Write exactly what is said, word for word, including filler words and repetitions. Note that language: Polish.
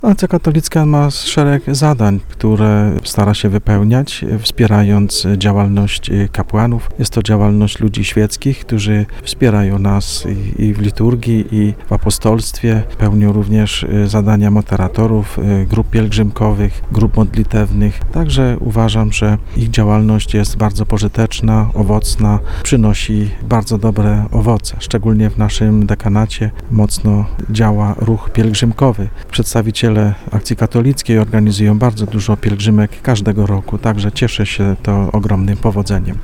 Akcja katolicka ma szereg zadań, które stara się wypełniać, wspierając działalność kapłanów. Jest to działalność ludzi świeckich, którzy wspierają nas i, i w liturgii, i w apostolstwie. Pełnią również zadania moderatorów, grup pielgrzymkowych, grup modlitewnych. Także uważam, że ich działalność jest bardzo pożyteczna, owocna, przynosi bardzo dobre owoce. Szczególnie w naszym dekanacie mocno działa ruch pielgrzymkowy. Przedstawiciele Akcji Katolickiej organizują bardzo dużo pielgrzymek każdego roku, także cieszę się to ogromnym powodzeniem.